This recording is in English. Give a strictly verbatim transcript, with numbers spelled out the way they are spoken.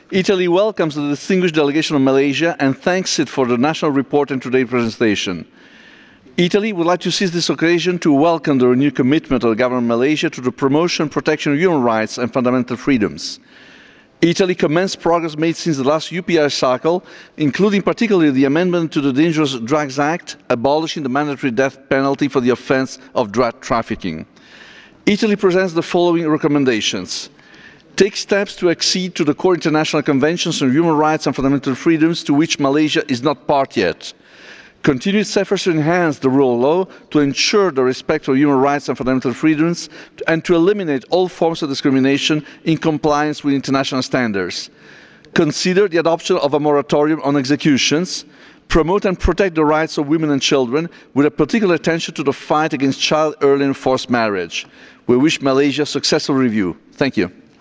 Italy welcomes the distinguished delegation of Malaysia and thanks it for the national report and today's presentation. Italy would like to seize this occasion to welcome the renewed commitment of the government of Malaysia to the promotion and protection of human rights and fundamental freedoms. Italy commends progress made since the last U P R cycle, including particularly the amendment to the Dangerous Drugs Act, abolishing the mandatory death penalty for the offence of drug trafficking. Italy presents the following recommendations. Take steps to accede to the core international conventions on human rights and fundamental freedoms to which Malaysia is not part yet. Continue its efforts to enhance the rule of law, to ensure the respect for human rights and fundamental freedoms, and to eliminate all forms of discrimination in compliance with international standards. Consider the adoption of a moratorium on executions. Promote and protect the rights of women and children, with a particular attention to the fight against child early and forced marriage. We wish Malaysia a successful review. Thank you.